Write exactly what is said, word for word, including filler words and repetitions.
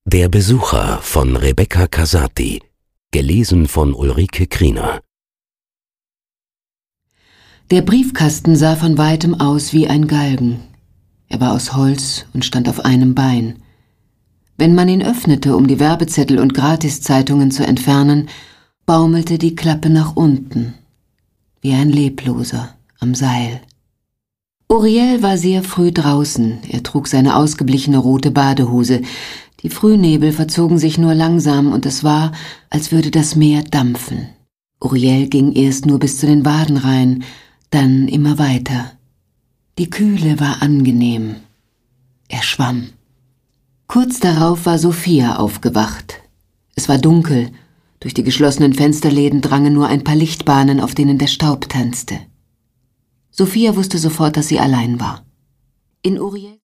Der Besucher von Rebecca Casati, gelesen von Ulrike Kriener. Der Briefkasten sah von weitem aus wie ein Galgen. Er war aus Holz und stand auf einem Bein. Wenn man ihn öffnete, um die Werbezettel und Gratiszeitungen zu entfernen, baumelte die Klappe nach unten, wie ein Lebloser am Seil. Uriel war sehr früh draußen. Er trug seine ausgeblichene rote Badehose. Die Frühnebel verzogen sich nur langsam und es war, als würde das Meer dampfen. Uriel ging erst nur bis zu den Waden rein, dann immer weiter. Die Kühle war angenehm. Er schwamm. Kurz darauf war Sophia aufgewacht. Es war dunkel. Durch die geschlossenen Fensterläden drangen nur ein paar Lichtbahnen, auf denen der Staub tanzte. Sophia wusste sofort, dass sie allein war. In Uriel